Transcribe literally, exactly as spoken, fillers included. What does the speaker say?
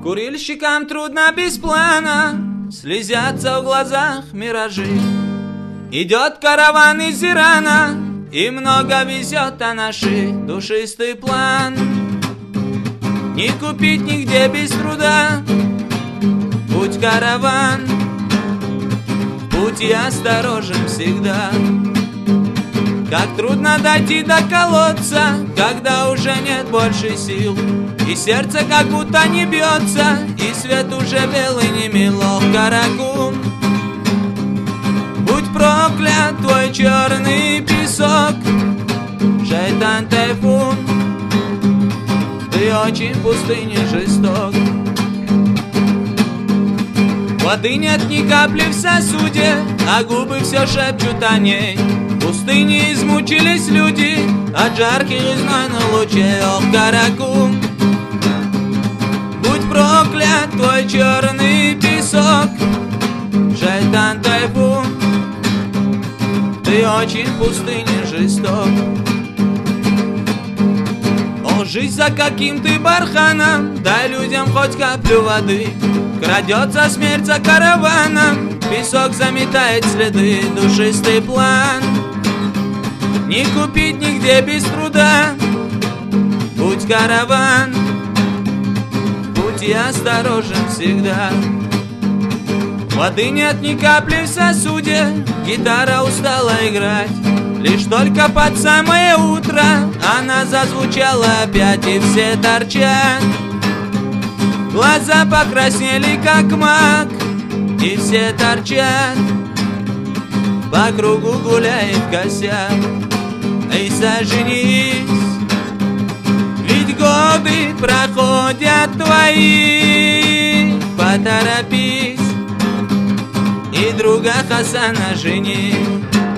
Курильщикам трудно без плана, слезятся в глазах миражи. Идет караван из Ирана, и много везет, а наши душистый план не купить нигде без труда. Путь караван, путь и осторожен всегда. Как трудно дойти до колодца, когда уже нет больше сил, и сердце как будто не бьется, и свет уже белый не мелок. Каракум, будь проклят твой черный песок. Шайтан тайфун, ты очень в пустыне жесток. Воды нет ни капли в сосуде, а губы все шепчут о ней. В пустыне измучились люди от жарких и знойных лучей. Ох, Каракум, будь проклят твой черный песок. Шайтан тайфун, ты очень в пустыне жесток. О, жизнь за каким ты барханом, дай людям хоть каплю воды. Крадется смерть за караваном, песок заметает следы. Душистый план не купить нигде без труда. Путь караван, путь и осторожен всегда. Воды нет ни капли в сосуде, гитара устала играть. Лишь только под самое утро она зазвучала опять, и все торчат. Глаза покраснели, как мак, и все торчат. По кругу гуляет косяк. Эй, соженись, ведь годы проходят твои. Поторопись и друга Хасана жени.